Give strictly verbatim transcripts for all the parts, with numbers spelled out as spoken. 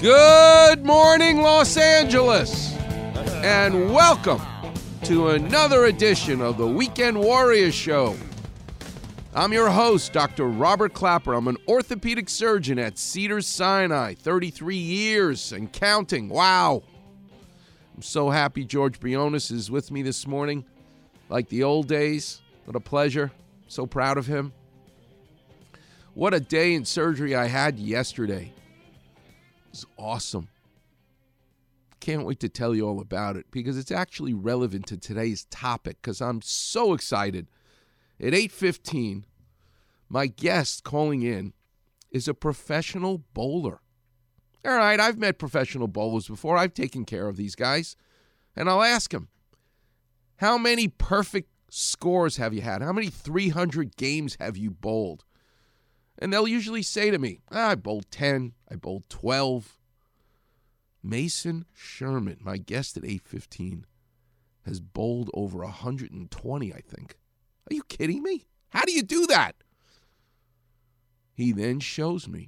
Good morning, Los Angeles, and welcome to another edition of the Weekend Warriors Show. I'm your host, Doctor Robert Clapper. I'm an orthopedic surgeon at Cedars-Sinai, thirty-three years and counting. Wow. I'm so happy George Briones is with me this morning, like the old days. What a pleasure. So proud of him. What a day in surgery I had yesterday. It was awesome. Can't wait to tell you all about it because it's actually relevant to today's topic because I'm so excited. At eight fifteen, my guest calling in is a professional bowler. All right, I've met professional bowlers before. I've taken care of these guys. And I'll ask him, how many perfect scores have you had? How many three hundred games have you bowled? And they'll usually say to me, ah, I bowled ten, I bowled twelve. Mason Sherman, my guest at eight fifteen, has bowled over one hundred twenty, I think. Are you kidding me? How do you do that? He then shows me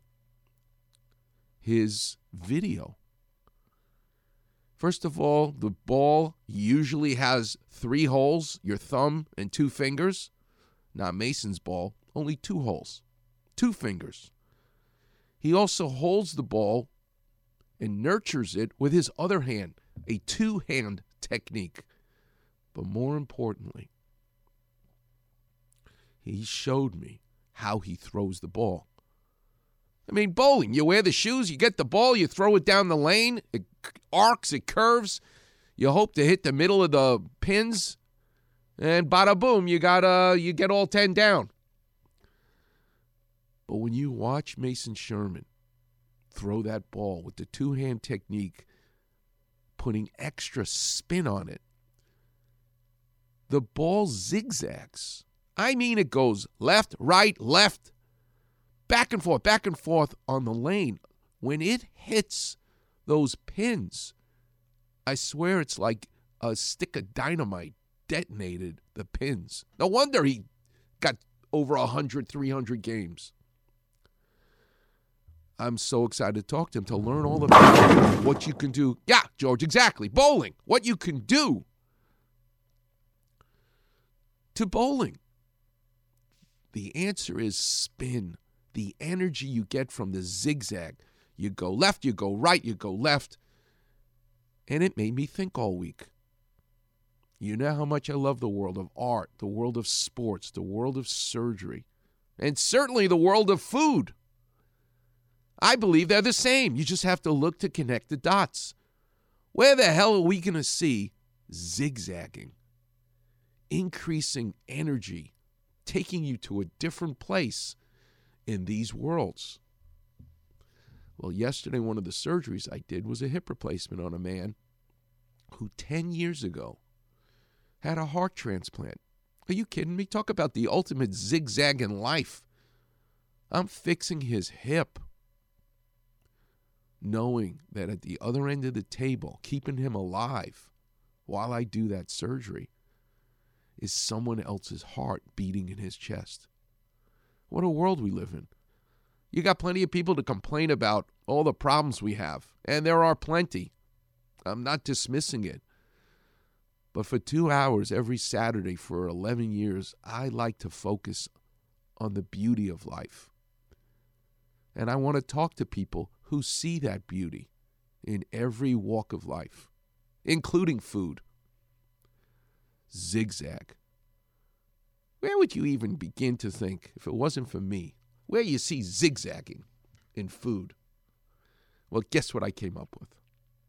his video. First of all, the ball usually has three holes, your thumb and two fingers. Not Mason's ball, only two holes. Two fingers. He also holds the ball and nurtures it with his other hand, a two-hand technique. But more importantly, he showed me how he throws the ball. I mean, bowling, you wear the shoes, you get the ball, you throw it down the lane, it arcs, it curves, you hope to hit the middle of the pins, and bada boom, you got uh, you get all ten down. But when you watch Mason Sherman throw that ball with the two-hand technique, putting extra spin on it, the ball zigzags. I mean, it goes left, right, left, back and forth, back and forth on the lane. When it hits those pins, I swear it's like a stick of dynamite detonated the pins. No wonder he got over one hundred, three hundred games. I'm so excited to talk to him to learn all about what you can do. Yeah, George, exactly. Bowling. What you can do to bowling. The answer is spin. The energy you get from the zigzag. You go left, you go right, you go left. And it made me think all week. You know how much I love the world of art, the world of sports, the world of surgery, and certainly the world of food. I believe they're the same. You just have to look to connect the dots. Where the hell are we going to see zigzagging, increasing energy, taking you to a different place in these worlds? Well, yesterday, one of the surgeries I did was a hip replacement on a man who ten years ago had a heart transplant. Are you kidding me? Talk about the ultimate zigzag in life. I'm fixing his hip, knowing that at the other end of the table, keeping him alive while I do that surgery, is someone else's heart beating in his chest. What a world we live in. You got plenty of people to complain about all the problems we have, and there are plenty. I'm not dismissing it. But for two hours every Saturday for eleven years, I like to focus on the beauty of life. And I want to talk to people who see that beauty in every walk of life, including food. Zigzag. Where would you even begin to think, if it wasn't for me, where you see zigzagging in food? Well, guess what I came up with?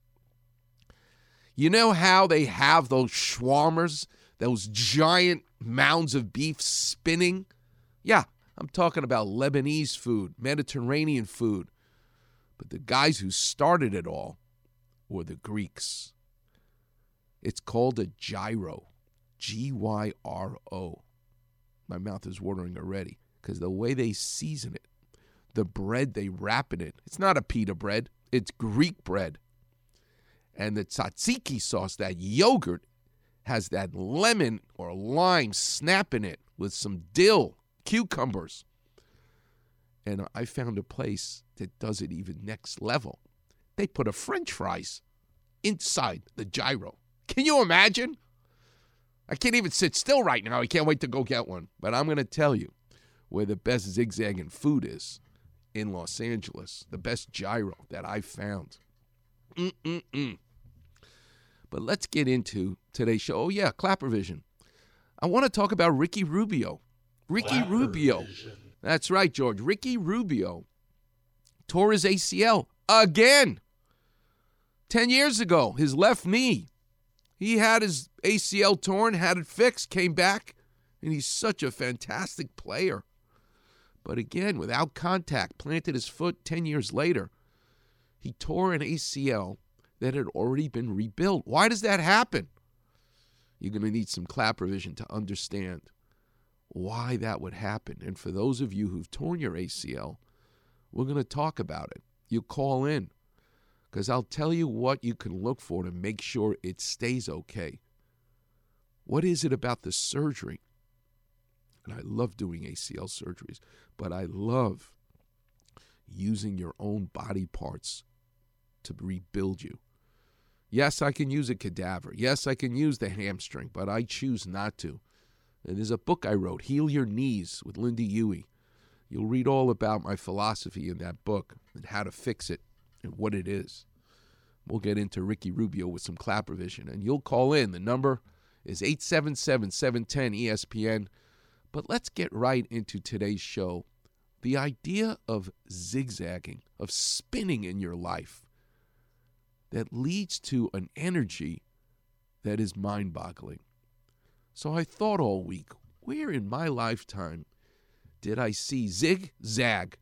You know how they have those shawarmas, those giant mounds of beef spinning? Yeah, I'm talking about Lebanese food, Mediterranean food. But the guys who started it all were the Greeks. It's called a gyro, G Y R O. My mouth is watering already because the way they season it, the bread they wrap it in, it's not a pita bread, it's Greek bread. And the tzatziki sauce, that yogurt, has that lemon or lime snap in it with some dill, cucumbers. And I found a place that does it even next level. they put a French fries inside the gyro. Can you imagine? I can't even sit still right now. I can't wait to go get one. But I'm going to tell you where the best zigzagging food is in Los Angeles. The best gyro that I've found. Mm-mm-mm. But let's get into today's show. Oh, yeah, Clappervision. I want to talk about Ricky Rubio. Ricky Rubio. That's right, George. Ricky Rubio tore his A C L again. Ten years ago, his left knee. He had his A C L torn, had it fixed, came back, and he's such a fantastic player. But again, without contact, planted his foot ten years later. He tore an A C L that had already been rebuilt. Why does that happen? You're going to need some Clappervision to understand why that would happen. And for those of you who've torn your A C L, we're going to talk about it. You call in, because I'll tell you what you can look for to make sure it stays okay. What is it about the surgery? And I love doing A C L surgeries, but I love using your own body parts to rebuild you. Yes, I can use a cadaver. Yes, I can use the hamstring, but I choose not to. And there's a book I wrote, Heal Your Knees, with Linda Huey. You'll read all about my philosophy in that book and how to fix it and what it is. We'll get into Ricky Rubio with some Clappervision, and you'll call in. The number is eight seven seven, seven one zero, E S P N. But let's get right into today's show. The idea of zigzagging, of spinning in your life, that leads to an energy that is mind-boggling. So I thought all week, where in my lifetime did I see zigzag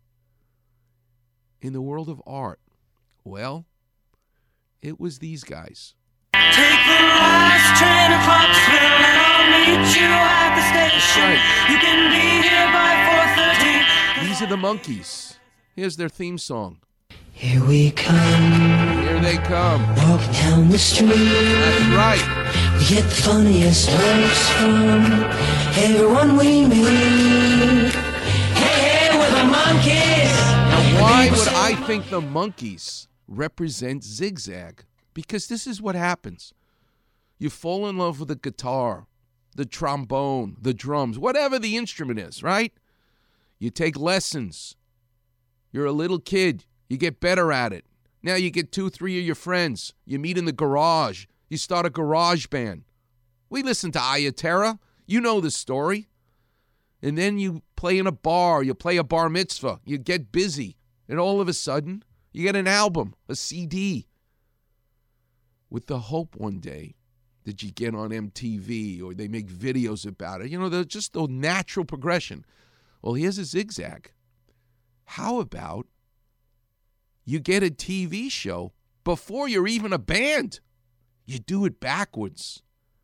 in the world of art? Well, it was these guys. Take the last train to Clarksville and I'll meet you at the station. Right. You can be here by four thirty. These are the Monkees. Here's their theme song. Here we come. Here they come. Walking down the street. That's right. We get the funniest looks from everyone we meet. Hey, hey, we're the Monkees. Now, why would I think the Monkees represent zigzag? Because this is what happens. You fall in love with the guitar, the trombone, the drums, whatever the instrument is, right? You take lessons. You're a little kid. You get better at it. Now you get two, three of your friends. You meet in the garage. You start a garage band. We listen to Ayatera. You know the story. And then you play in a bar. You play a bar mitzvah. You get busy. And all of a sudden, you get an album, a C D. With the hope one day that you get on M T V or they make videos about it. You know, they're just the natural progression. Well, here's a zigzag. How about you get a T V show before you're even a band? You do it backwards.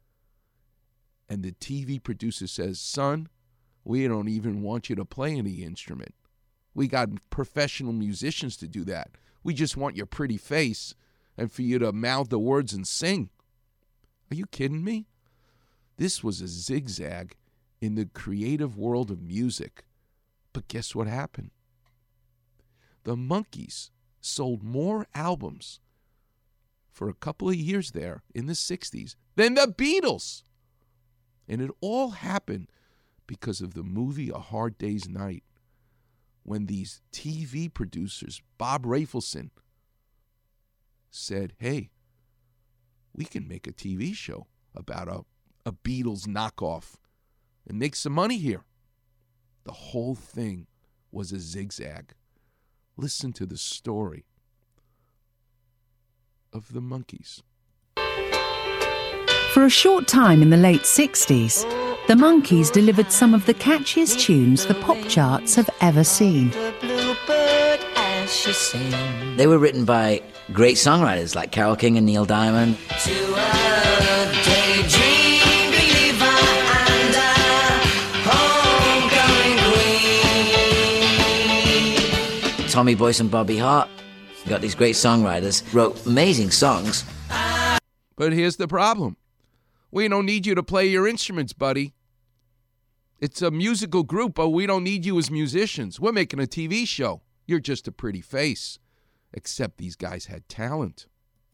And the T V producer says, son, we don't even want you to play any instrument. We got professional musicians to do that. We just want your pretty face and for you to mouth the words and sing. Are you kidding me? This was a zigzag in the creative world of music. But guess what happened? The Monkees sold more albums for a couple of years there in the sixties than the Beatles. And it all happened because of the movie A Hard Day's Night, when these T V producers, Bob Rafelson, said, hey, we can make a T V show about a, a Beatles knockoff and make some money here. The whole thing was a zigzag. Listen to the story of the Monkees. For a short time in the late sixties, the Monkees delivered some of the catchiest tunes the pop charts have ever seen. They were written by great songwriters like Carole King and Neil Diamond. To a daydream believer and a homecoming queen. Tommy Boyce and Bobby Hart. You got these great songwriters, wrote amazing songs. But here's the problem. We don't need you to play your instruments, buddy. It's a musical group, but we don't need you as musicians. We're making a T V show. You're just a pretty face. except these guys had talent.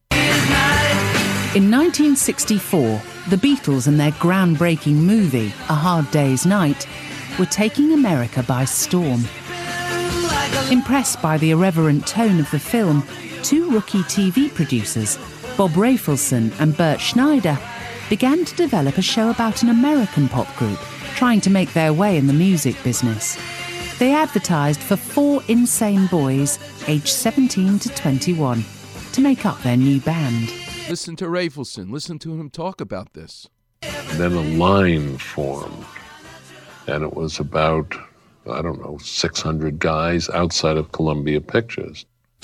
In nineteen sixty-four, the Beatles and their groundbreaking movie, A Hard Day's Night, were taking America by storm. Impressed by the irreverent tone of the film, two rookie T V producers, Bob Rafelson and Bert Schneider, began to develop a show about an American pop group trying to make their way in the music business. They advertised for four insane boys, aged seventeen to twenty-one, to make up their new band. Listen to Rafelson. Listen to him talk about this. Then a line formed, and it was about, I don't know, six hundred guys outside of Columbia Pictures.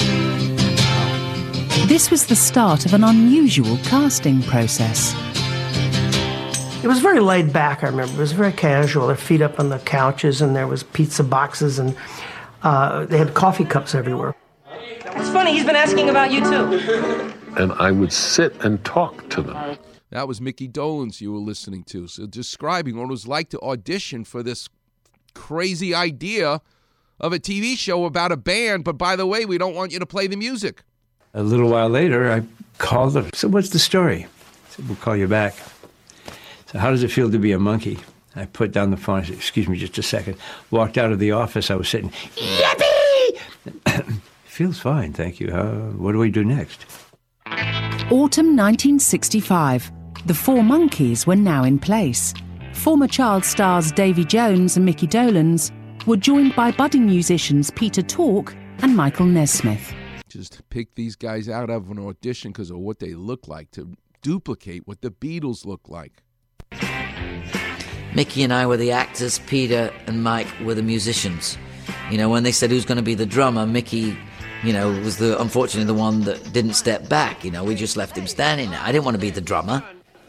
This was the start of an unusual casting process. It was very laid back, I remember. It was very casual. Their feet up on the couches, and there was pizza boxes, and uh, they had coffee cups everywhere. It's funny, he's been asking about you, too. And I would sit and talk to them. That was Mickey Dolenz you were listening to. So describing what it was like to audition for this crazy idea of a T V show about a band, but by the way, we don't want you to play the music. A little while later, I called them. So what's the story? I said, we'll call you back. So how does it feel to be a monkey? I put down the phone. I said, excuse me just a second. Walked out of the office. I was sitting, yippee! Feels fine, thank you. Uh, what do we do next? Autumn nineteen sixty-five. The Four Monkeys were now in place. Former child stars Davy Jones and Mickey Dolenz were joined by budding musicians Peter Tork and Michael Nesmith. Just pick these guys out of an audition because of what they look like, to duplicate what the Beatles look like. Mickey and I were the actors, Peter and Mike were the musicians. You know, when they said who's going to be the drummer, Mickey, you know, was the unfortunately the one that didn't step back. You know, we just left him standing there. I didn't want to be the drummer.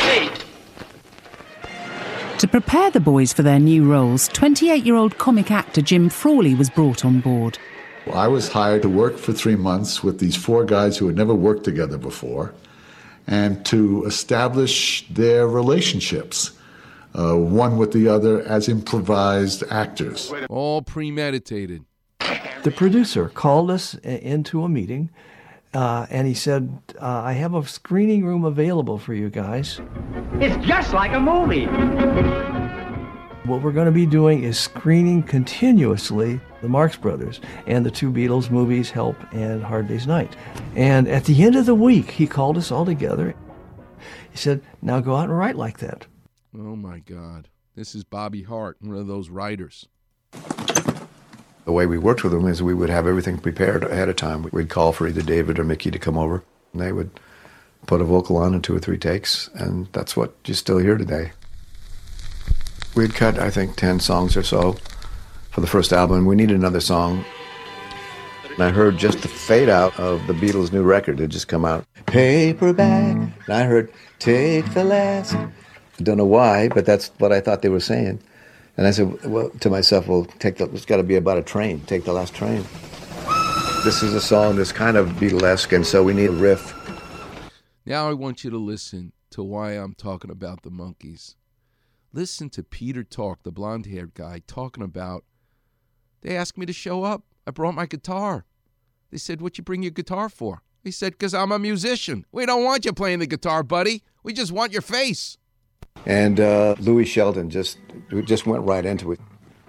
To prepare the boys for their new roles, twenty-eight-year-old comic actor Jim Frawley was brought on board. Well, I was hired to work for three months with these four guys who had never worked together before and to establish their relationships, uh, one with the other as improvised actors. All premeditated. The producer called us into a meeting, uh, and he said, uh, I have a screening room available for you guys. It's just like a movie. What we're going to be doing is screening continuously the Marx Brothers and the two Beatles movies, Help and Hard Day's Night. And at the end of the week, he called us all together. He said, now go out and write like that. Oh, my God. This is Bobby Hart, one of those writers. The way we worked with them is we would have everything prepared ahead of time. We'd call for either David or Mickey to come over, and they would put a vocal on in two or three takes, and that's what you still hear today. We'd cut, I think, ten songs or so for the first album. We needed another song. And I heard just the fade out of the Beatles' new record that had just come out. Paperback. And I heard, take the last. I don't know why, but that's what I thought they were saying. And I said, well, to myself, well, take the, it's got to be about a train. Take the last train. This is a song that's kind of Beatlesque, and so we need a riff. Now I want you to listen to why I'm talking about the Monkees. Listen to Peter Tork, the blonde-haired guy, talking about, they asked me to show up. I brought my guitar. They said, what'd you bring your guitar for? He said, because I'm a musician. We don't want you playing the guitar, buddy. We just want your face. And uh, Louis Sheldon just just went right into it.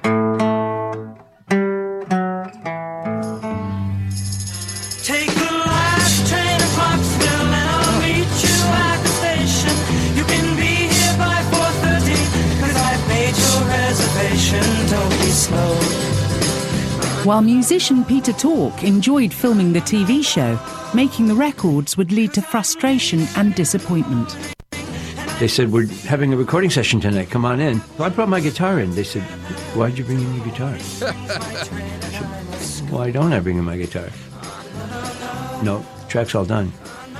Take the last train to Clarksville and I'll meet you at the station. You can be here by four thirty because I've made your reservation. Don't be slow. While musician Peter Tork enjoyed filming the T V show, making the records would lead to frustration and disappointment. They said, we're having a recording session tonight. Come on in. So I brought my guitar in. They said, why'd you bring in your guitar? I said, why don't I bring in my guitar? No, the track's all done.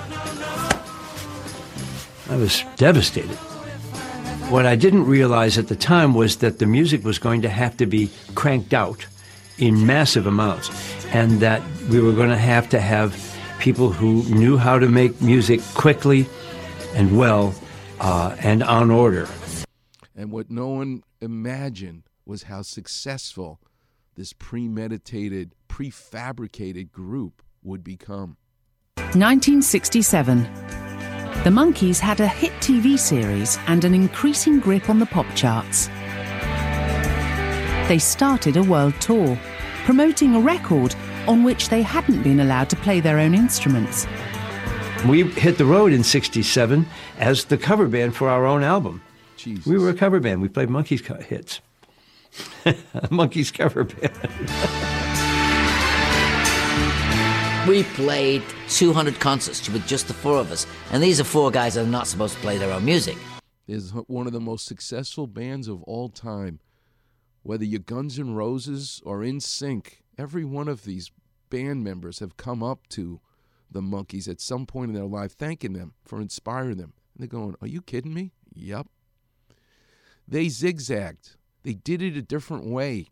I was devastated. What I didn't realize at the time was that the music was going to have to be cranked out in massive amounts, and that we were going to have to have people who knew how to make music quickly and well, Uh, and on order. And what no one imagined was how successful this premeditated, prefabricated group would become. nineteen sixty-seven. The Monkees had a hit T V series and an increasing grip on the pop charts. They started a world tour, promoting a record on which they hadn't been allowed to play their own instruments. We hit the road in sixty-seven as the cover band for our own album. Jesus. We were a cover band. We played Monkees co- hits. Monkees cover band. We played two hundred concerts with just the four of us, and these are four guys that are not supposed to play their own music. Is one of the most successful bands of all time. Whether you're Guns N' Roses or In Sync, every one of these band members have come up to the Monkees at some point in their life, thanking them for inspiring them. And they're going, are you kidding me? Yep. They zigzagged. They did it a different way.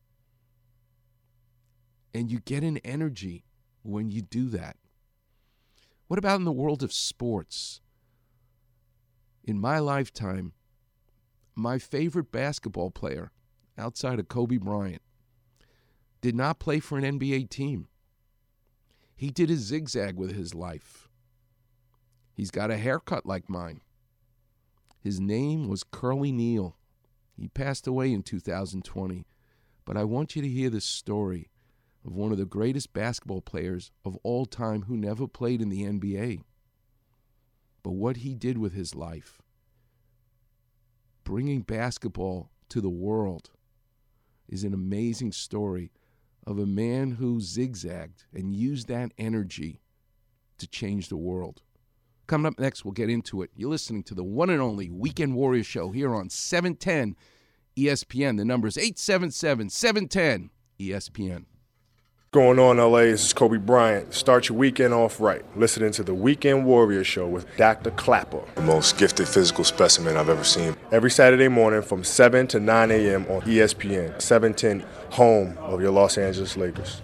And you get an energy when you do that. What about in the world of sports? In my lifetime, my favorite basketball player, outside of Kobe Bryant, did not play for an N B A team. He did a zigzag with his life. He's got a haircut like mine. His name was Curly Neal. He passed away in two thousand twenty. But I want you to hear this story of one of the greatest basketball players of all time who never played in the N B A. But what he did with his life, bringing basketball to the world, is an amazing story of a man who zigzagged and used that energy to change the world. Coming up next, we'll get into it. You're listening to the one and only Weekend Warrior Show here on seven ten E S P N. The number is eight seven seven, seven one zero, E S P N. Going on, L A? This is Kobe Bryant. Start your weekend off right. Listening to the Weekend Warrior Show with Doctor Clapper. The most gifted physical specimen I've ever seen. Every Saturday morning from seven to nine a.m. on E S P N, seven ten, home of your Los Angeles Lakers.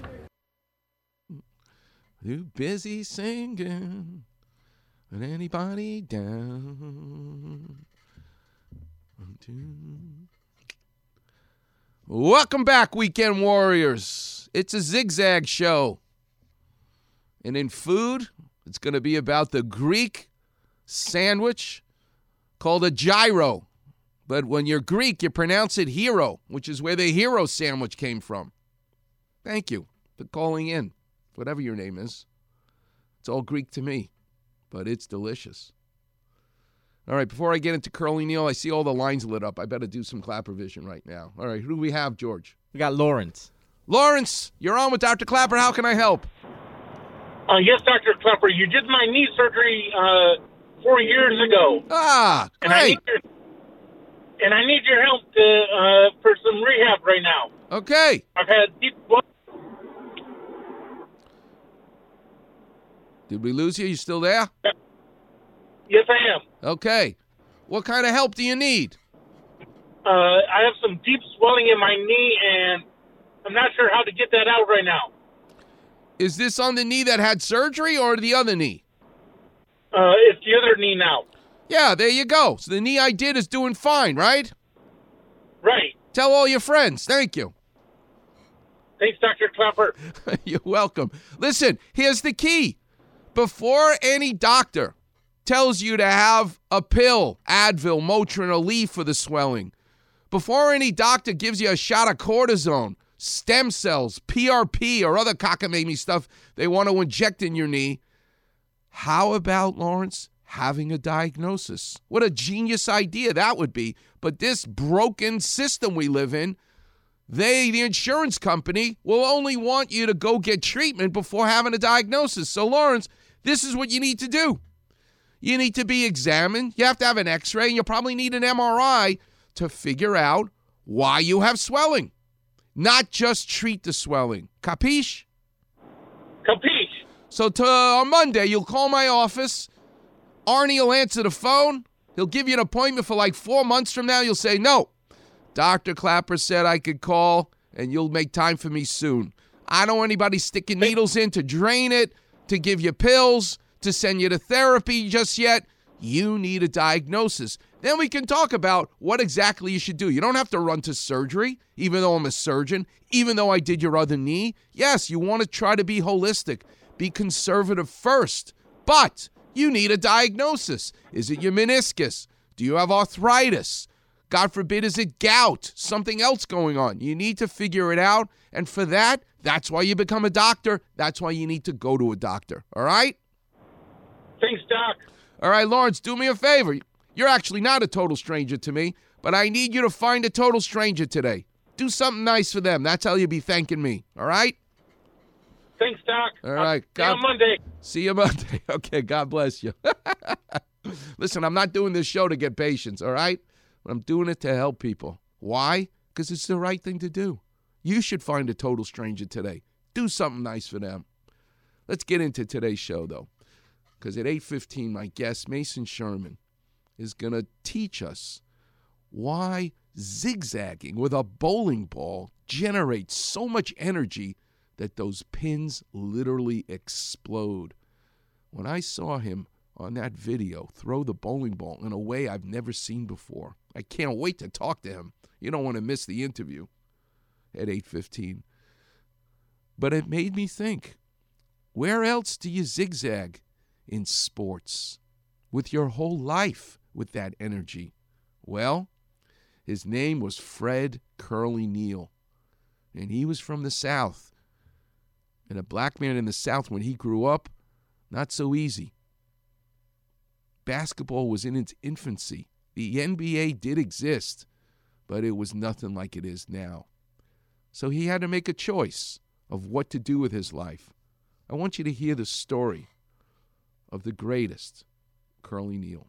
You busy singing, and anybody down? Welcome back, Weekend Warriors. It's a zigzag show. And in food, it's going to be about the Greek sandwich called a gyro. But when you're Greek, you pronounce it hero, which is where the hero sandwich came from. Thank you for calling in, whatever your name is. It's all Greek to me, but it's delicious. All right, before I get into Curly Neal, I see all the lines lit up. I better do some Clapper vision right now. All right, who do we have, George? We got Lawrence. Lawrence, you're on with Doctor Clapper. How can I help? Uh, yes, Doctor Clapper. You did my knee surgery uh, four years ago. Ah, great. And I need your, and I need your help to, uh, for some rehab right now. Okay. I've had deep blood. Did we lose you? You still there? Yes, I am. Okay. What kind of help do you need? Uh, I have some deep swelling in my knee, and I'm not sure how to get that out right now. Is this on the knee that had surgery or the other knee? Uh, it's the other knee now. Yeah, there you go. So the knee I did is doing fine, right? Right. Tell all your friends. Thank you. Thanks, Doctor Clapper. You're welcome. Listen, here's the key. Before any doctor tells you to have a pill, Advil, Motrin, or Leaf for the swelling, before any doctor gives you a shot of cortisone, stem cells, P R P, or other cockamamie stuff they want to inject in your knee, how about, Lawrence, having a diagnosis? What a genius idea that would be. But this broken system we live in, they, the insurance company, will only want you to go get treatment before having a diagnosis. So, Lawrence, this is what you need to do. You need to be examined. You have to have an x-ray, and you'll probably need an M R I to figure out why you have swelling. Not just treat the swelling. Capiche? Capiche. So to, on Monday, you'll call my office. Arnie will answer the phone. He'll give you an appointment for like four months from now. You'll say, no, Doctor Clapper said I could call, and you'll make time for me soon. I don't want anybody sticking needles in to drain it, to give you pills, to send you to therapy just yet. You need a diagnosis. Then we can talk about what exactly you should do. You don't have to run to surgery, even though I'm a surgeon, even though I did your other knee. Yes, you want to try to be holistic. be conservative first. But you need a diagnosis. Is it your meniscus? Do you have arthritis? God forbid, is it gout? Something else going on? You need to figure it out. And for that, that's why you become a doctor. That's why you need to go to a doctor. All right? Thanks, Doc. All right, Lawrence, do me a favor. You're actually not a total stranger to me, but I need you to find a total stranger today. Do something nice for them. That's how you'll be thanking me. All right? Thanks, Doc. All right. See you on Monday. See you Monday. Okay, God bless you. Listen, I'm not doing this show to get patients, all right? I'm doing it to help people. Why? Because it's the right thing to do. You should find a total stranger today. Do something nice for them. Let's get into today's show, though, because at eight fifteen, my guest, Mason Sherman, is going to teach us why zigzagging with a bowling ball generates so much energy that those pins literally explode. When I saw him on that video throw the bowling ball in a way I've never seen before, I can't wait to talk to him. You don't want to miss the interview at eight fifteen. But it made me think, where else do you zigzag in sports with your whole life with that energy? Well, his name was Fred Curly Neal, and he was from the South. And a black man in the South, when he grew up, not so easy. Basketball was in its infancy. The N B A did exist, but it was nothing like it is now. So he had to make a choice of what to do with his life. I want you to hear the story of the greatest, Curly Neal.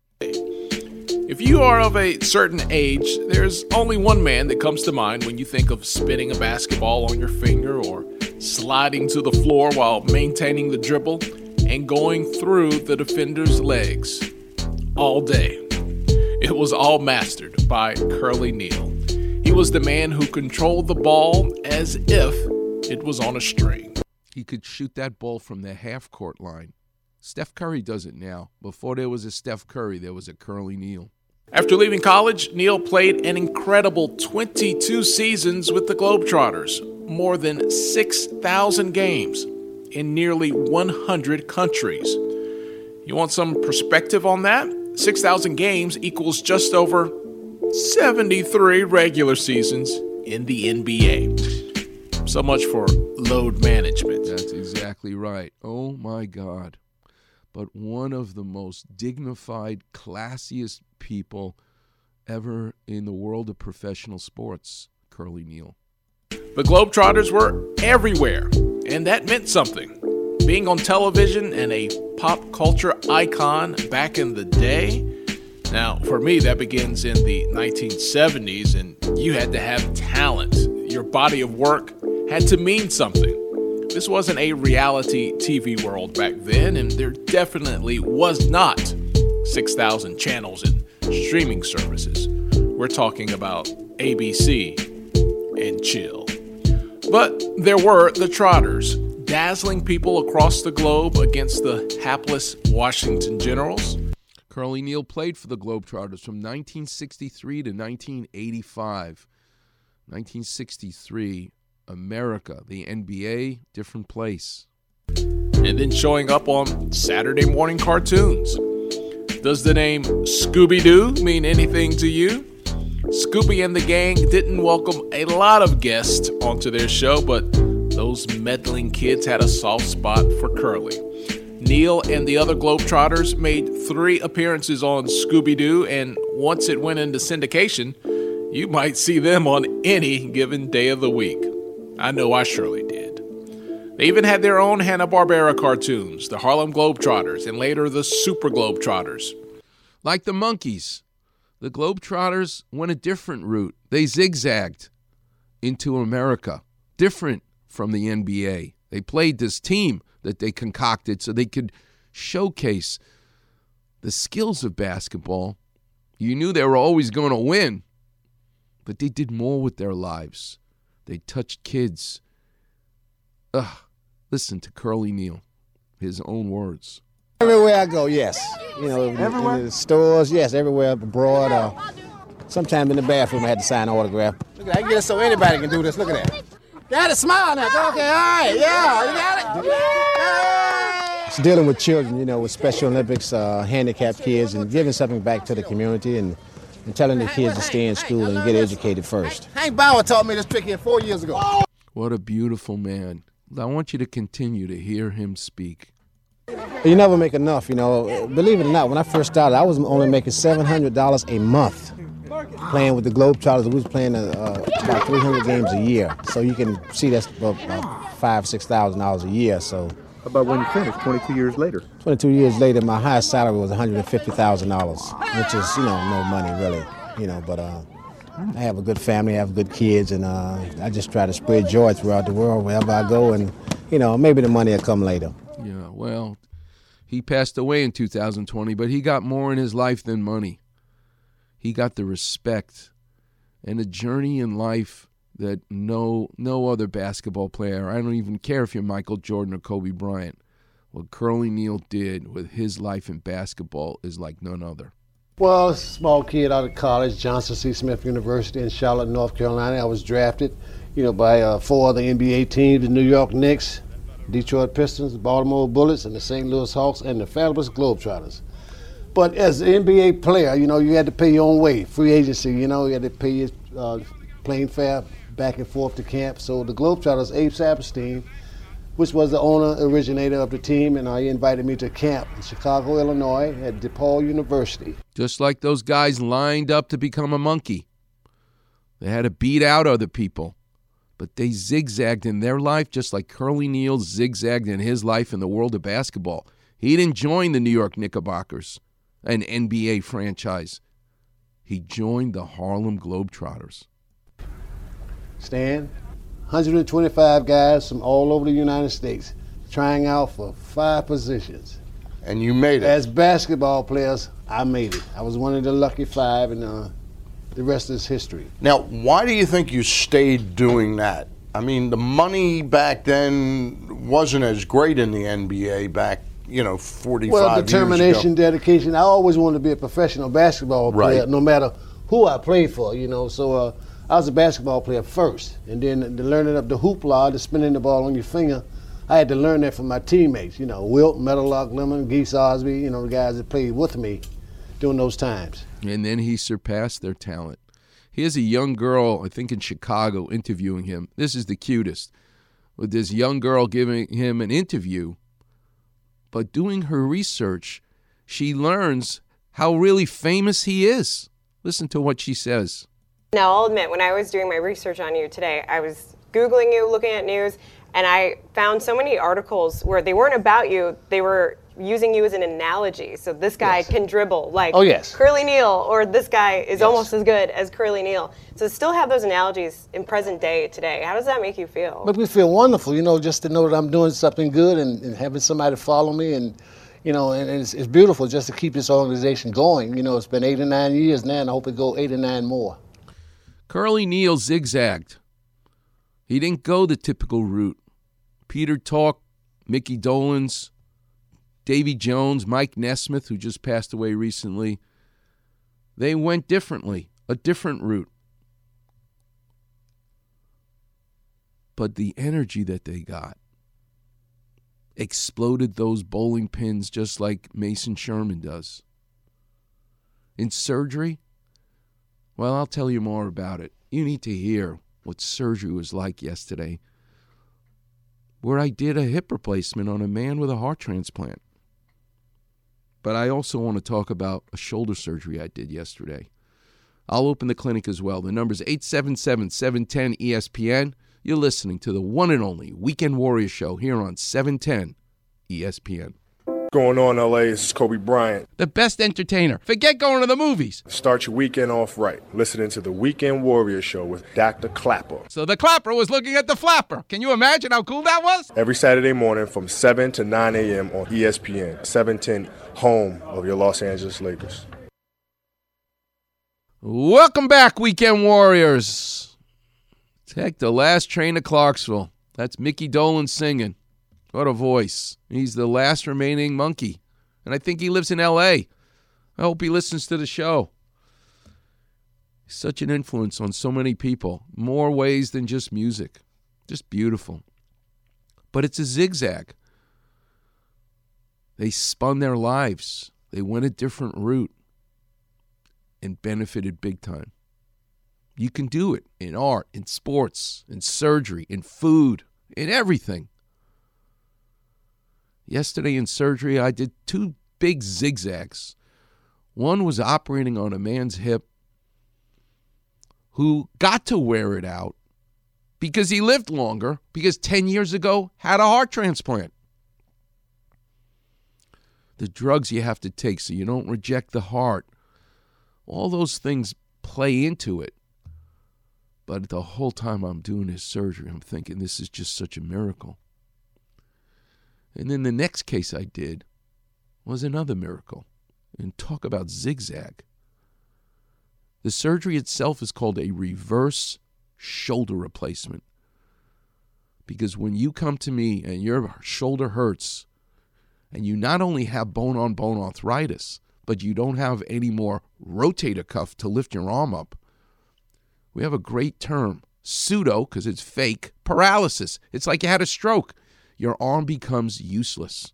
If you are of a certain age, there's only one man that comes to mind when you think of spinning a basketball on your finger or sliding to the floor while maintaining the dribble and going through the defender's legs all day. It was all mastered by Curly Neal. He was the man who controlled the ball as if it was on a string. He could shoot that ball from the half-court line. Steph Curry does it now. Before there was a Steph Curry, there was a Curly Neal. After leaving college, Neal played an incredible twenty-two seasons with the Globetrotters, more than six thousand games in nearly one hundred countries. You want some perspective on that? six thousand games equals just over seventy-three regular seasons in the N B A. So much for load management. That's exactly right. Oh, my God. But one of the most dignified, classiest people ever in the world of professional sports, Curly Neal. The Globetrotters were everywhere, and that meant something. Being on television and a pop culture icon back in the day. Now, for me, that begins in the nineteen seventies, and you had to have talent. Your body of work had to mean something. This wasn't a reality T V world back then, and there definitely was not six thousand channels and streaming services. We're talking about A B C and chill. But there were the Trotters, dazzling people across the globe against the hapless Washington Generals. Curly Neal played for the Globetrotters from nineteen sixty-three to nineteen eighty-five. nineteen sixty-three, America, the N B A, different place. And then showing up on Saturday morning cartoons. Does the name Scooby-Doo mean anything to you? Scooby and the gang didn't welcome a lot of guests onto their show, but those meddling kids had a soft spot for Curly. Neal and the other Globetrotters made three appearances on Scooby-Doo, and once it went into syndication, you might see them on any given day of the week. I know I surely did. They even had their own Hanna-Barbera cartoons, the Harlem Globetrotters, and later the Super Globetrotters. Like the Monkees, the Globetrotters went a different route. They zigzagged into America, different from the N B A. They played this team that they concocted so they could showcase the skills of basketball. You knew they were always going to win, but they did more with their lives. They touched kids. Ugh. Listen to Curly Neal, his own words. Everywhere I go, yes. You know, everywhere? In the stores, yes, everywhere abroad. Uh, sometime in the bathroom, I had to sign an autograph. Look at that. I can get it so anybody can do this. Look at that. Got it, smile now. Okay, all right, yeah, you got it. Yeah. It's dealing with children, you know, with Special Olympics, uh, handicapped kids, and giving something back to the community, and, and telling the kids to stay in school and get educated first. Hank Bauer taught me this trick here four years ago. What a beautiful man. I want you to continue to hear him speak. You never make enough, you know. Believe it or not, when I first started, I was only making seven hundred dollars a month playing with the Globetrotters. We was playing uh, about three hundred games a year. So you can see that's about, about five, six thousand dollars a year. So about when you finished, twenty-two years later? twenty-two years later, my highest salary was one hundred fifty thousand dollars, which is, you know, no money really, you know, but uh, I have a good family, I have good kids, and uh, I just try to spread joy throughout the world wherever I go, and, you know, maybe the money will come later. Yeah, well, he passed away in two thousand twenty, but he got more in his life than money. He got the respect and a journey in life that no no other basketball player, I don't even care if you're Michael Jordan or Kobe Bryant, what Curly Neal did with his life in basketball is like none other. Well, small kid out of college, Johnson C. Smith University in Charlotte, North Carolina. I was drafted, you know, by uh, four other N B A teams: the New York Knicks, Detroit Pistons, the Baltimore Bullets, and the Saint Louis Hawks, and the fabulous Globetrotters. But as an N B A player, you know, you had to pay your own way. Free agency, you know, you had to pay your uh, plane fare back and forth to camp. So the Globetrotters, Abe Saperstein, which was the owner, originator of the team, and uh, he invited me to camp in Chicago, Illinois, at DePaul University. Just like those guys lined up to become a monkey. They had to beat out other people. But they zigzagged in their life just like Curly Neal zigzagged in his life in the world of basketball. He didn't join the New York Knickerbockers, an N B A franchise. He joined the Harlem Globetrotters. Stan, one hundred twenty-five guys from all over the United States trying out for five positions. And you made it. As basketball players, I made it. I was one of the lucky five, and uh, the rest is history. Now, why do you think you stayed doing that? I mean, the money back then wasn't as great in the N B A back, you know, forty-five years ago. Well, determination, dedication. I always wanted to be a professional basketball player, Right. no matter who I played for, you know. So uh, I was a basketball player first, and then the learning of the hoopla, the spinning the ball on your finger, I had to learn that from my teammates, you know, Wilt, Meadowlark Lemon, Geese Osby, you know, the guys that played with me during those times. And then he surpassed their talent. Here's a young girl, I think in Chicago, interviewing him. This is the cutest. With this young girl giving him an interview, but doing her research, she learns how really famous he is. Listen to what she says. Now, I'll admit, when I was doing my research on you today, I was Googling you, looking at news, and I found so many articles where they weren't about you, they were using you as an analogy. So this guy Yes. can dribble like Oh, yes. Curly Neal, or this guy is almost as good as Curly Neal. So still have those analogies in present day today. How does that make you feel? But we feel wonderful, you know, just to know that I'm doing something good and, and having somebody follow me, and, you know, and it's, it's beautiful just to keep this organization going. You know, it's been eight or nine years now, and I hope it go eight or nine more. Curly Neal zigzagged. He didn't go the typical route. Peter Talk, Mickey Dolenz, Davy Jones, Mike Nesmith, who just passed away recently, they went differently, a different route. But the energy that they got exploded those bowling pins just like Mason Sherman does. In surgery, well, I'll tell you more about it. You need to hear what surgery was like yesterday, where I did a hip replacement on a man with a heart transplant. But I also want to talk about a shoulder surgery I did yesterday. I'll open the clinic as well. The number's eight seven seven, seven one zero, E S P N. You're listening to the one and only Weekend Warrior Show here on seven ten E S P N. Going on, L A, this is Kobe Bryant. The best entertainer. Forget going to the movies. Start your weekend off right. Listening to the Weekend Warrior Show with Doctor Clapper. So the clapper was looking at the flapper. Can you imagine how cool that was? Every Saturday morning from seven to nine a.m. on E S P N, seven ten, home of your Los Angeles Lakers. Welcome back, Weekend Warriors. Take the last train to Clarksville. That's Mickey Dolenz singing. What a voice. He's the last remaining monkey. And I think he lives in L A. I hope he listens to the show. He's such an influence on so many people. More ways than just music. Just beautiful. But it's a zigzag. They spun their lives. They went a different route and benefited big time. You can do it in art, in sports, in surgery, in food, in everything. Yesterday in surgery, I did two big zigzags. One was operating on a man's hip who got to wear it out because he lived longer, because ten years ago had a heart transplant. The drugs you have to take so you don't reject the heart, all those things play into it. But the whole time I'm doing his surgery, I'm thinking this is just such a miracle. And then the next case I did was another miracle. And talk about zigzag. The surgery itself is called a reverse shoulder replacement. Because when you come to me and your shoulder hurts, and you not only have bone-on-bone arthritis, but you don't have any more rotator cuff to lift your arm up, we have a great term, pseudo, because it's fake, paralysis. It's like you had a stroke. Your arm becomes useless.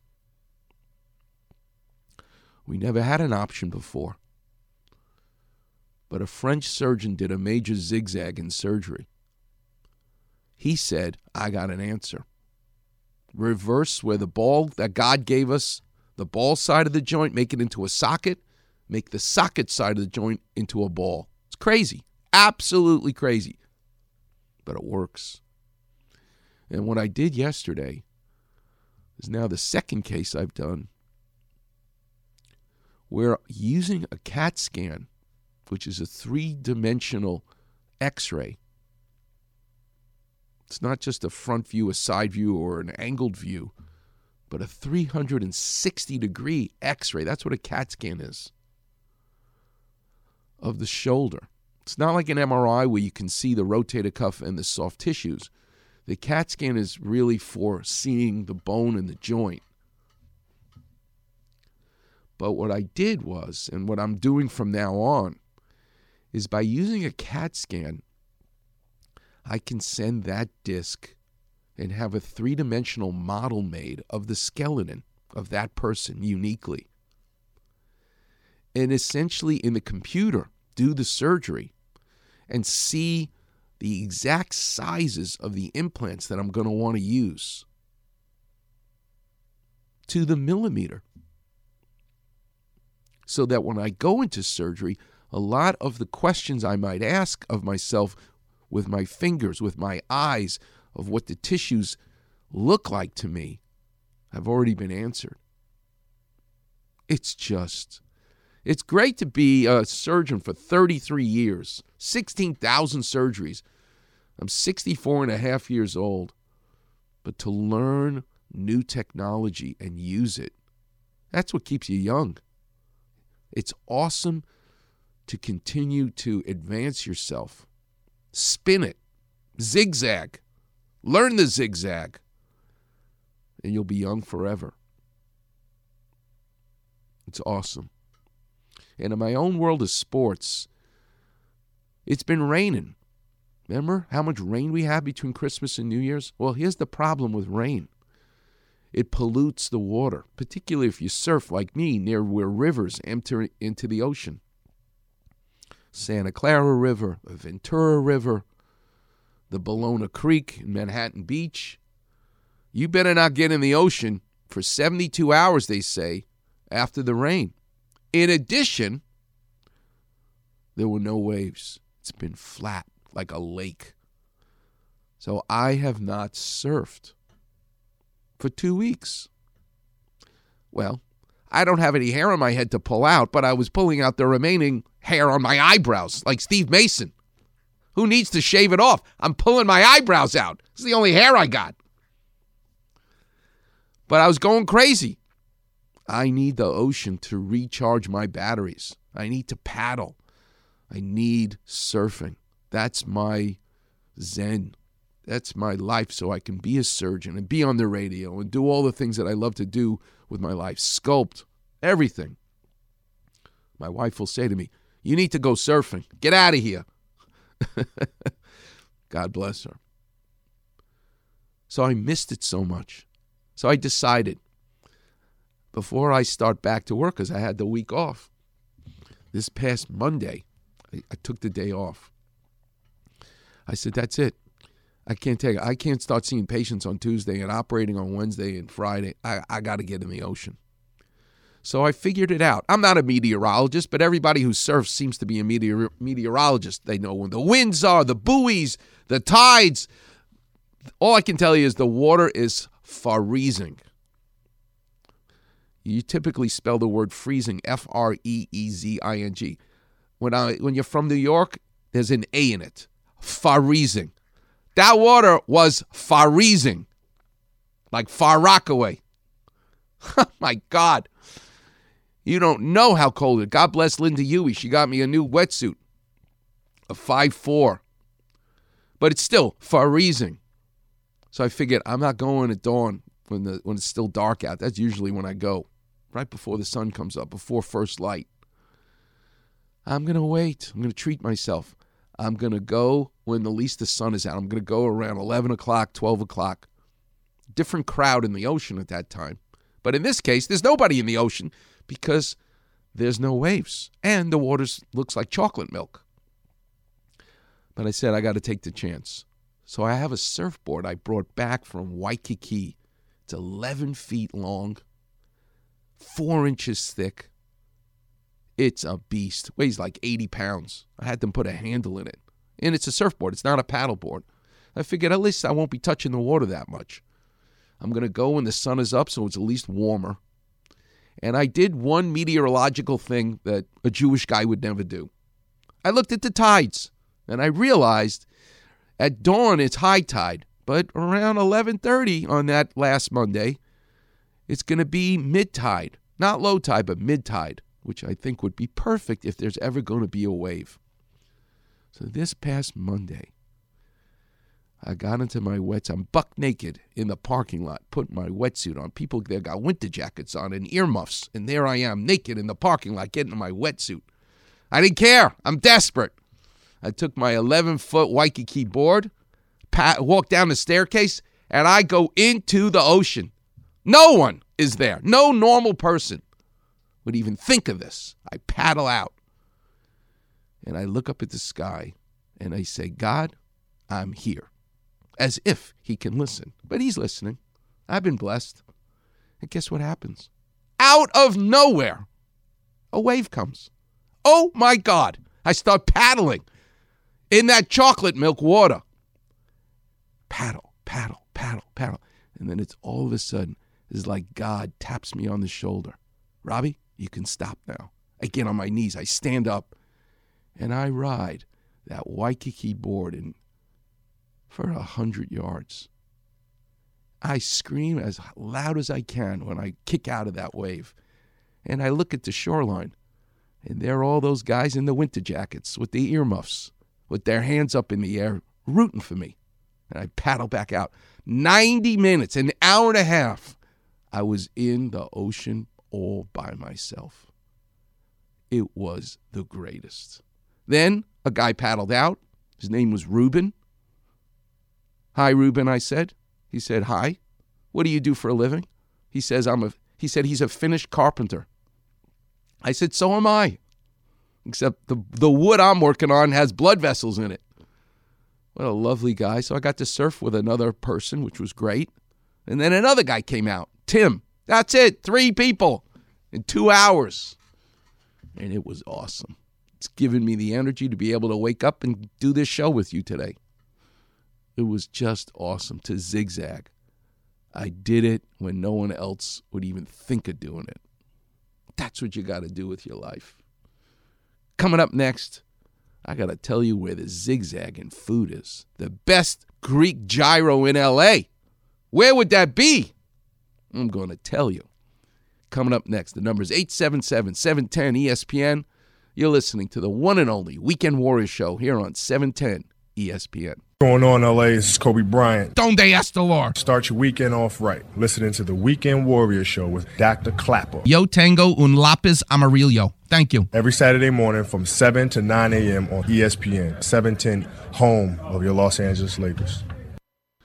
We never had an option before. But a French surgeon did a major zigzag in surgery. He said, I got an answer. Reverse where the ball that God gave us, the ball side of the joint, make it into a socket, make the socket side of the joint into a ball. It's crazy. Absolutely crazy. But it works. And what I did yesterday is now the second case I've done. We're using a CAT scan, which is a three-dimensional X-ray. It's not just a front view, a side view, or an angled view, but a three hundred sixty degree X-ray. That's what a CAT scan is of the shoulder. It's not like an M R I where you can see the rotator cuff and the soft tissues. The CAT scan is really for seeing the bone and the joint. But what I did was, and what I'm doing from now on, is by using a CAT scan, I can send that disc and have a three-dimensional model made of the skeleton of that person uniquely. And essentially in the computer, do the surgery and see the exact sizes of the implants that I'm going to want to use to the millimeter. So that when I go into surgery, a lot of the questions I might ask of myself with my fingers, with my eyes, of what the tissues look like to me, have already been answered. It's just, it's great to be a surgeon for thirty-three years, sixteen thousand surgeries. I'm sixty-four and a half years old. But to learn new technology and use it, that's what keeps you young. It's awesome to continue to advance yourself. Spin it. Zigzag. Learn the zigzag. And you'll be young forever. It's awesome. And in my own world of sports, it's been raining. Remember how much rain we had between Christmas and New Year's? Well, here's the problem with rain. It pollutes the water, particularly if you surf like me near where rivers enter into the ocean. Santa Clara River, the Ventura River, the Bologna Creek in Manhattan Beach. You better not get in the ocean for seventy-two hours, they say, after the rain. In addition, there were no waves. It's been flat like a lake. So I have not surfed for two weeks. Well, I don't have any hair on my head to pull out, but I was pulling out the remaining hair on my eyebrows, like Steve Mason. Who needs to shave it off? I'm pulling my eyebrows out. It's the only hair I got. But I was going crazy. I need the ocean to recharge my batteries. I need to paddle. I need surfing. That's my zen. That's my life, so I can be a surgeon and be on the radio and do all the things that I love to do with my life. Sculpt, everything. My wife will say to me, you need to go surfing. Get out of here. God bless her. So I missed it so much. So I decided, before I start back to work, because I had the week off, this past Monday, I, I took the day off. I said, that's it. I can't take it. I can't start seeing patients on Tuesday and operating on Wednesday and Friday. I, I got to get in the ocean. So I figured it out. I'm not a meteorologist, but everybody who surfs seems to be a meteor, meteorologist. They know when the winds are, the buoys, the tides. All I can tell you is the water is freezing. You typically spell the word freezing, F R E E Z I N G. When I when you're from New York, there's an A in it. Freezing. That water was freezing. Like Far Rockaway. Oh, my God. You don't know how cold it is. God bless Linda Huey. She got me a new wetsuit. A five four. But it's still freezing. So I figured I'm not going at dawn when the when it's still dark out. That's usually when I go. Right before the sun comes up, before first light. I'm going to wait. I'm going to treat myself. I'm going to go when the least the sun is out. I'm going to go around eleven o'clock, twelve o'clock. Different crowd in the ocean at that time. But in this case, there's nobody in the ocean because there's no waves. And the water looks like chocolate milk. But I said, I got to take the chance. So I have a surfboard I brought back from Waikiki. It's eleven feet long, four inches thick. It's a beast. Weighs like eighty pounds. I had them put a handle in it. And it's a surfboard. It's not a paddleboard. I figured at least I won't be touching the water that much. I'm going to go when the sun is up so it's at least warmer. And I did one meteorological thing that a Jewish guy would never do. I looked at the tides, and I realized at dawn it's high tide. But around eleven thirty on that last Monday, it's going to be mid-tide. Not low tide, but mid-tide, which I think would be perfect if there's ever going to be a wave. So this past Monday, I got into my wets. I'm buck naked in the parking lot, putting my wetsuit on. People there got winter jackets on and earmuffs, and there I am, naked in the parking lot, getting in my wetsuit. I didn't care. I'm desperate. I took my eleven-foot Waikiki board, pat, walked down the staircase, and I go into the ocean. No one is there. No normal person would even think of this. I paddle out, and I look up at the sky, and I say, God, I'm here. As if he can listen. But he's listening. I've been blessed. And guess what happens? Out of nowhere, a wave comes. Oh, my God. I start paddling in that chocolate milk water. Paddle, paddle, paddle, paddle. And then it's all of a sudden, it's like God taps me on the shoulder. Robbie, you can stop now. I get on my knees. I stand up. And I ride that Waikiki board in for a hundred yards. I scream as loud as I can when I kick out of that wave. And I look at the shoreline, and there are all those guys in the winter jackets with the earmuffs, with their hands up in the air, rooting for me. And I paddle back out. ninety minutes, an hour and a half, I was in the ocean all by myself. It was the greatest. Then a guy paddled out. His name was Reuben. Hi, Reuben, I said. He said, hi. What do you do for a living? He says, I'm a, he said he's a finished carpenter. I said, so am I. Except the, the wood I'm working on has blood vessels in it. What a lovely guy. So I got to surf with another person, which was great. And then another guy came out, Tim. That's it, three people in two hours. And it was awesome. It's given me the energy to be able to wake up and do this show with you today. It was just awesome to zigzag. I did it when no one else would even think of doing it. That's what you got to do with your life. Coming up next, I got to tell you where the zigzag in food is. The best Greek gyro in L A. Where would that be? I'm going to tell you. Coming up next, the number is eight seven seven, seven one zero, E S P N. You're listening to the one and only Weekend Warriors show here on seven ten E S P N. Going on, L A? This is Kobe Bryant. Donde Estelor. Start your weekend off right. Listening to the Weekend Warrior Show with Doctor Clapper. Yo tengo un lápiz amarillo. Thank you. Every Saturday morning from seven to nine a.m. on E S P N, seven ten, home of your Los Angeles Lakers.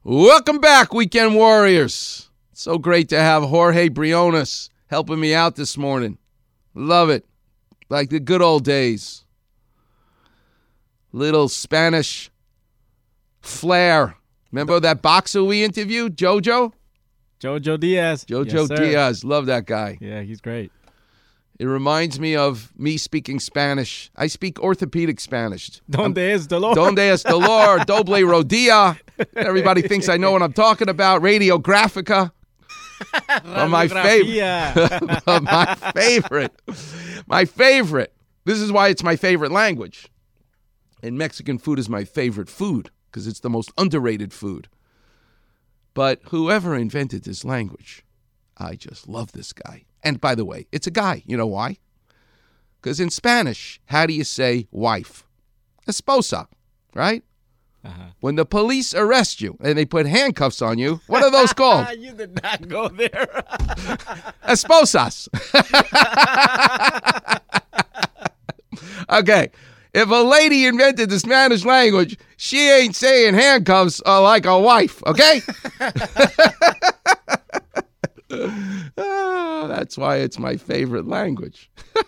Welcome back, Weekend Warriors. So great to have Jorge Briones helping me out this morning. Love it. Like the good old days. Little Spanish flair. Remember that boxer we interviewed, Jojo? Jojo Diaz. Jojo Yes, Diaz. Love that guy. Yeah, he's great. It reminds me of me speaking Spanish. I speak orthopedic Spanish. Donde es dolor? Donde es dolor? Doble rodilla. Everybody thinks I know what I'm talking about. Radiographica. But my favorite. But my favorite. My favorite. This is why it's my favorite language. And Mexican food is my favorite food because it's the most underrated food. But whoever invented this language, I just love this guy. And by the way, it's a guy. You know why? Because in Spanish, how do you say wife? Esposa, right? Uh-huh. When the police arrest you and they put handcuffs on you, what are those called? You did not go there. Esposas. Okay. If a lady invented the Spanish language, she ain't saying handcuffs are like a wife, okay? Oh, that's why it's my favorite language.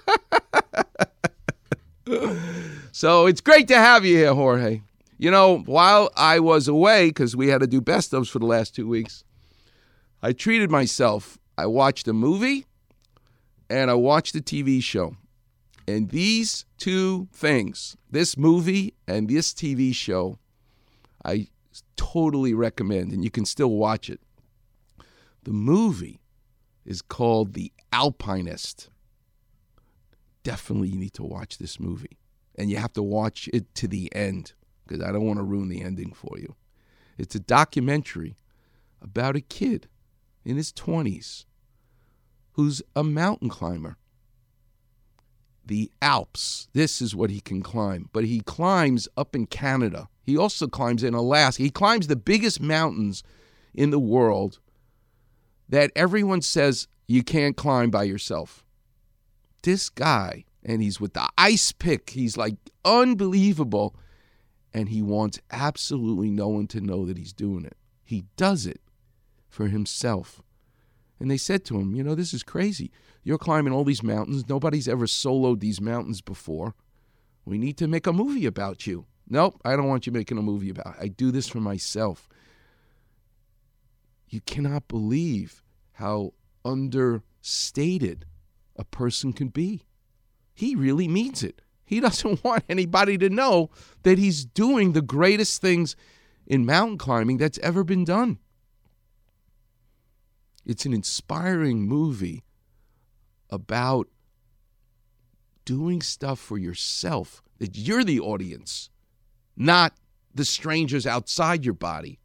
So it's great to have you here, Jorge. You know, while I was away, because we had to do best ofs for the last two weeks, I treated myself. I watched a movie and I watched a T V show. And these two things, this movie and this T V show, I totally recommend, and you can still watch it. The movie is called The Alpinist. Definitely you need to watch this movie. And you have to watch it to the end, because I don't want to ruin the ending for you. It's a documentary about a kid in his twenties who's a mountain climber. The Alps, this is what he can climb. But he climbs up in Canada. He also climbs in Alaska. He climbs the biggest mountains in the world that everyone says you can't climb by yourself. This guy, and he's with the ice pick. He's like unbelievable. And he wants absolutely no one to know that he's doing it. He does it for himself. And they said to him, you know, this is crazy. You're climbing all these mountains. Nobody's ever soloed these mountains before. We need to make a movie about you. Nope, I don't want you making a movie about it. I do this for myself. You cannot believe how understated a person can be. He really means it. He doesn't want anybody to know that he's doing the greatest things in mountain climbing that's ever been done. It's an inspiring movie about doing stuff for yourself, that you're the audience, not the strangers outside your body.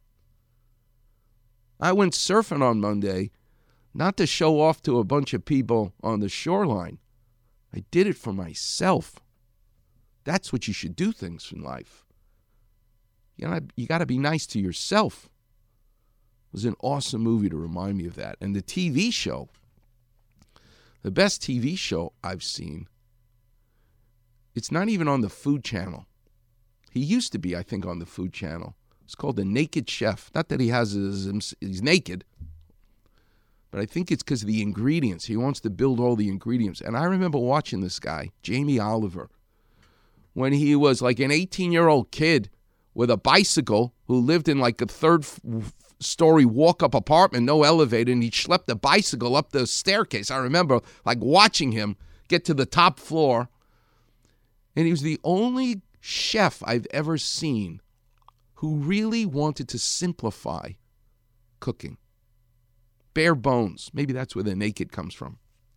I went surfing on Monday, not to show off to a bunch of people on the shoreline. I did it for myself. That's what you should do things in life. You know, you got to be nice to yourself. It was an awesome movie to remind me of that. And the T V show, the best T V show I've seen, it's not even on the Food Channel. He used to be, I think, on the Food Channel. It's called The Naked Chef. Not that he has his, he's naked, but I think it's because of the ingredients. He wants to build all the ingredients. And I remember watching this guy, Jamie Oliver, when he was like an eighteen-year-old kid with a bicycle who lived in like a third-story walk-up apartment, no elevator, and he schlepped the bicycle up the staircase. I remember like watching him get to the top floor. And he was the only chef I've ever seen who really wanted to simplify cooking. Bare bones. Maybe that's where the naked comes from.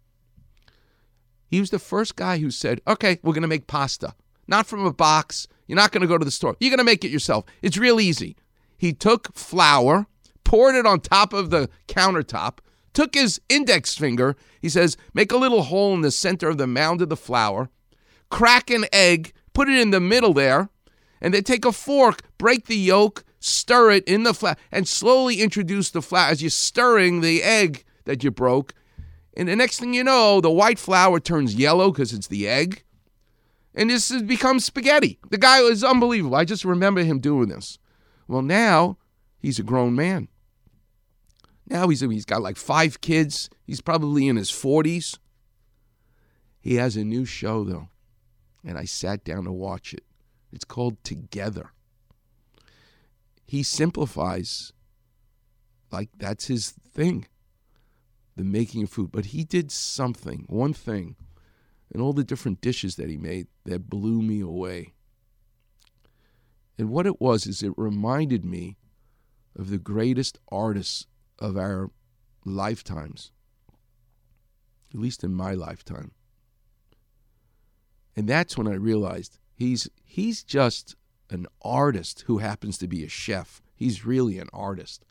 He was the first guy who said, okay, we're going to make pasta. Not from a box. You're not going to go to the store. You're going to make it yourself. It's real easy. He took flour, poured it on top of the countertop, took his index finger. He says, make a little hole in the center of the mound of the flour, crack an egg, put it in the middle there, and then take a fork, break the yolk, stir it in the flour, and slowly introduce the flour as you're stirring the egg that you broke. And the next thing you know, the white flour turns yellow because it's the egg. And this has become spaghetti. The guy was unbelievable. I just remember him doing this. Well, now He's a grown man. Now he's he's got like five kids. He's probably in his forties. He has a new show, though, and I sat down to watch it. It's called Together. He simplifies, like that's his thing, the making of food. But he did something, one thing, and all the different dishes that he made that blew me away. And what it was is it reminded me of the greatest artists of our lifetimes, at least in my lifetime. And that's when I realized he's he's just an artist who happens to be a chef. He's really an artist.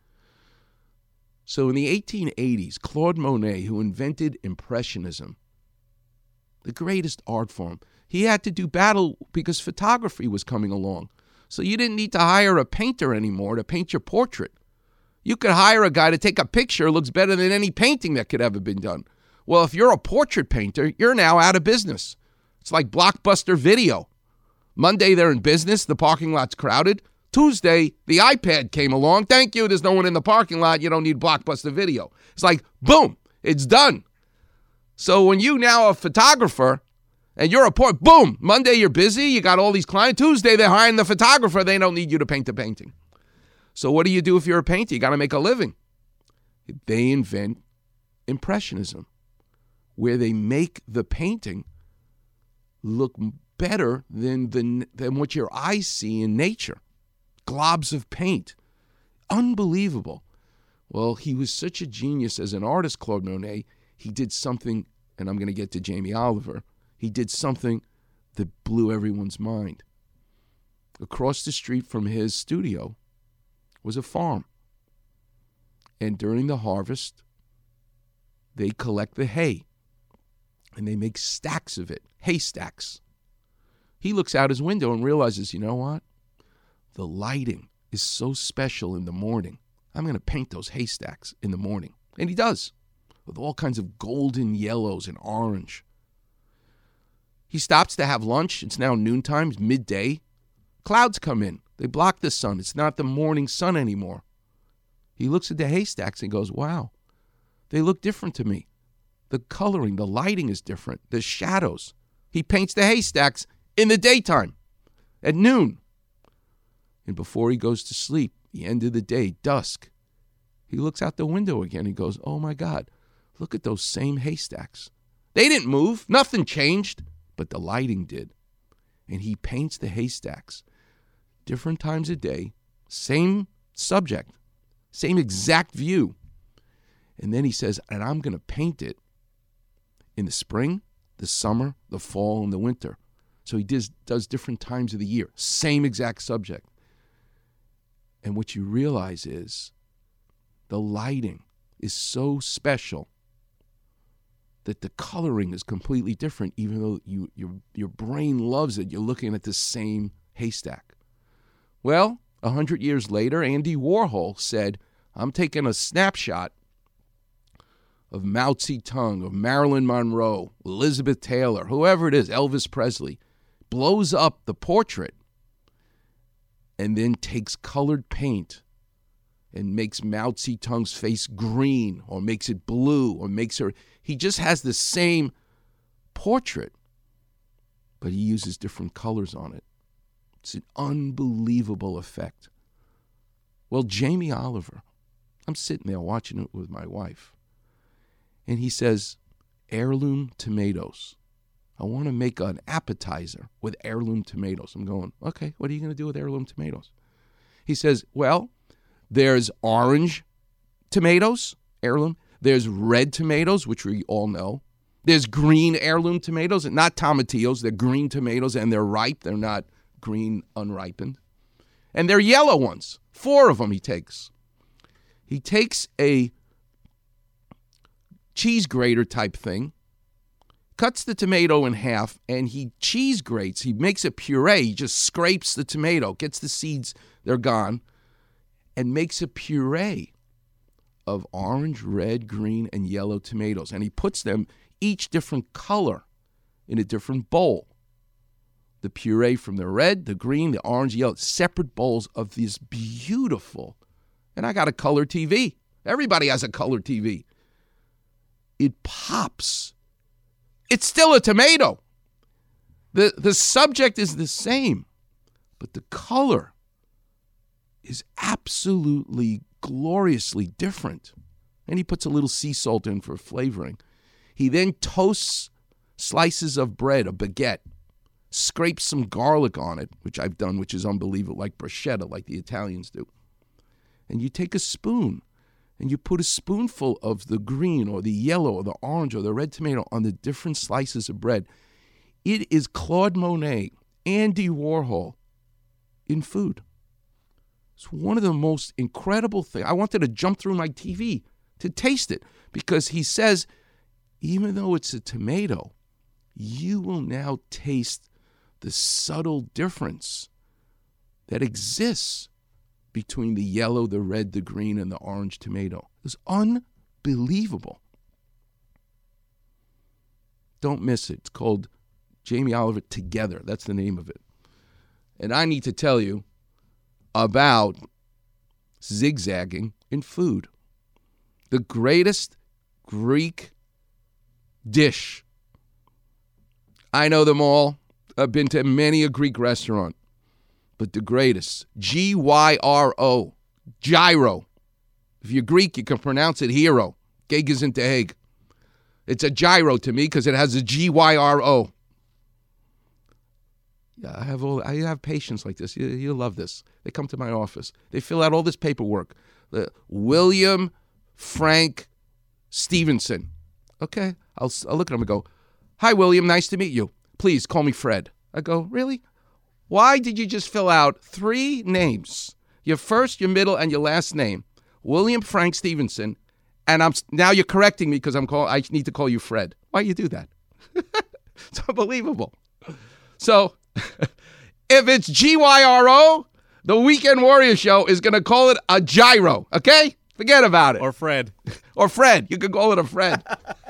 So in the eighteen eighties, Claude Monet, who invented Impressionism, the greatest art form, he had to do battle because photography was coming along. So you didn't need to hire a painter anymore to paint your portrait. You could hire a guy to take a picture that looks better than any painting that could ever been done. Well, if you're a portrait painter, you're now out of business. It's like Blockbuster Video. Monday, they're in business. The parking lot's crowded. Tuesday, the iPad came along. Thank you. There's no one in the parking lot. You don't need Blockbuster Video. It's like, boom, it's done. So when you now are a photographer and you're a port, boom, Monday you're busy. You got all these clients. Tuesday, they're hiring the photographer. They don't need you to paint the painting. So what do you do if you're a painter? You got to make a living. They invent Impressionism, where they make the painting look better than, than, than what your eyes see in nature. Globs of paint. Unbelievable. Well, he was such a genius as an artist, Claude Monet. He did something, and I'm going to get to Jamie Oliver. He did something that blew everyone's mind. Across the street from his studio was a farm. And during the harvest, they collect the hay, and they make stacks of it, hay stacks. He looks out his window and realizes, you know what? The lighting is so special in the morning. I'm going to paint those haystacks in the morning. And he does, with all kinds of golden yellows and orange. He stops to have lunch. It's now noontime, it's midday. Clouds come in. They block the sun. It's not the morning sun anymore. He looks at the haystacks and goes, wow, they look different to me. The coloring, the lighting is different. The shadows. He paints the haystacks in the daytime, at noon. And before he goes to sleep, the end of the day, dusk, he looks out the window again and goes, oh my God, look at those same haystacks. They didn't move. Nothing changed, but the lighting did. And he paints the haystacks different times a day, same subject, same exact view. And then he says, and I'm going to paint it in the spring, the summer, the fall, and the winter. So he does, does different times of the year, same exact subject. And what you realize is the lighting is so special that the coloring is completely different, even though you, your, your brain loves it. You're looking at the same haystack. Well, a hundred years later, Andy Warhol said, I'm taking a snapshot of Mao Zedong, of Marilyn Monroe, Elizabeth Taylor, whoever it is, Elvis Presley, blows up the portrait and then takes colored paint and makes Mao Zedong's face green or makes it blue or makes her... He just has the same portrait, but he uses different colors on it. It's an unbelievable effect. Well, Jamie Oliver, I'm sitting there watching it with my wife, and he says, heirloom tomatoes. I want to make an appetizer with heirloom tomatoes. I'm going, okay, what are you going to do with heirloom tomatoes? He says, well, there's orange tomatoes, heirloom. There's red tomatoes, which we all know. There's green heirloom tomatoes, and not tomatillos. They're green tomatoes, and they're ripe. They're not green unripened. And they're yellow ones. Four of them he takes. He takes a cheese grater type thing, cuts the tomato in half, and he cheese grates. He makes a puree. He just scrapes the tomato, gets the seeds, they're gone, and makes a puree of orange, red, green, and yellow tomatoes. And he puts them each different color in a different bowl. The puree from the red, the green, the orange, yellow, separate bowls of this beautiful And I got a color T V. Everybody has a color T V. It pops. It's still a tomato. The, the subject is the same, but the color is absolutely gloriously different. And he puts a little sea salt in for flavoring. He then toasts slices of bread, a baguette, scrapes some garlic on it, which I've done, which is unbelievable, like bruschetta, like the Italians do. And you take a spoon, and you put a spoonful of the green or the yellow or the orange or the red tomato on the different slices of bread. It is Claude Monet, Andy Warhol in food. It's one of the most incredible things. I wanted to jump through my T V to taste it because he says, even though it's a tomato, you will now taste the subtle difference that exists between the yellow, the red, the green, and the orange tomato. It's unbelievable. Don't miss it. It's called Jamie Oliver Together. That's the name of it. And I need to tell you about zigzagging in food. The greatest Greek dish. I know them all. I've been to many a Greek restaurant. But the greatest, G Y R O, gyro. If you're Greek, you can pronounce it hero. Geg is into Hague. It's a gyro to me because it has a G Y R O. Yeah, I have all. I have patients like this. You, you'll love this. They come to my office. They fill out all this paperwork. The William Frank Stevenson. Okay, I'll, I'll look at him and go, "Hi, William. Nice to meet you. Please call me Fred." I go, "Really? Why did you just fill out three names? Your first, your middle, and your last name, William Frank Stevenson, and I'm now you're correcting me because I'm call I need to call you Fred. Why you do that? It's unbelievable." So, if it's G Y R O, the Weekend Warrior Show is going to call it a gyro. Okay, forget about it. Or Fred. Or Fred. You can call it a Fred.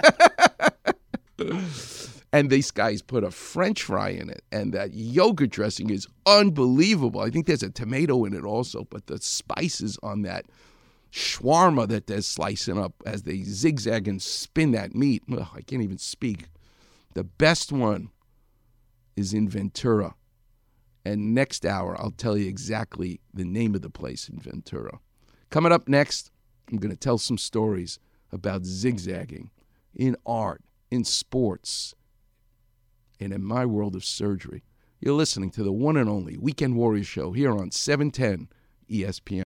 And these guys put a French fry in it, and that yogurt dressing is unbelievable. I think there's a tomato in it also, but the spices on that shawarma that they're slicing up as they zigzag and spin that meat. Ugh, I can't even speak. The best one is in Ventura. And next hour, I'll tell you exactly the name of the place in Ventura. Coming up next, I'm going to tell some stories about zigzagging in art, in sports, and in my world of surgery. You're listening to the one and only Weekend Warrior Show here on seven ten E S P N.